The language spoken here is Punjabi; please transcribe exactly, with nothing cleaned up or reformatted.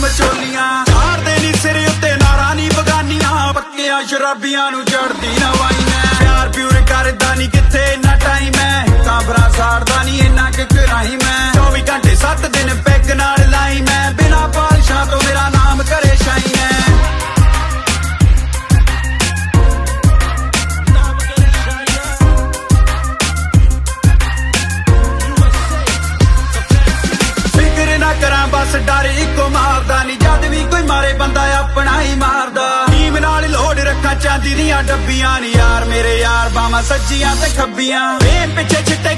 ਵਿਚੋਲੀਆਂ ਚਾਰਦੇ ਨੀ ਸਿਰ ਉੱਤੇ ਨਾਰਾਂ ਨੀ ਬਗਾਨੀਆਂ ਪੱਕਿਆਂ ਸ਼ਰਾਬੀਆਂ ਨੂੰ ਚੜਦੀ ਨਾ ਵਾਈਆਂ ਪਿਆਰ ਪਿਉਰ ਕਰਦਾ ਨੀ ਕਿੱਥੇ ਇੰਨਾ ਟਾਈਮ ਹੈ ਕਾਬਰਾ ਸਾੜਦਾ ਨੀ ਇੰਨਾ ਕਿ ਕਰਾਈ ਮੈਂ ਚੌਵੀ ਘੰਟੇ ਸੱਤ ਦਿਨ ਪੈਗ ਨਾਲ ਲਾਈ ਮੈਂ ਬਿਨਾ ਪਾਲਸ਼ਾਂ ਤੋਂ ਮੇਰਾ ਨਾਮ ਕਰੇ ਸ਼ਾਈ ਹੈ ਬਸ ਡਰ ਇੱਕੋ ਮਾਰਦਾ ਨੀ ਜਦ ਵੀ ਕੋਈ ਮਾਰੇ ਬੰਦਾ ਆਪਣਾ ਹੀ ਮਾਰਦਾ ਟੀਮ ਨਾਲ ਲੋੜ ਰੱਖਾਂ ਚਾਂਦੀ ਦੀਆਂ ਡੱਬੀਆਂ ਨੀ ਯਾਰ ਮੇਰੇ ਯਾਰ ਬਾਵਾਂ ਸੱਜੀਆਂ ਤੇ ਖੱਬੀਆਂ ਵੇ ਪਿੱਛੇ ਛਿੱਟੇ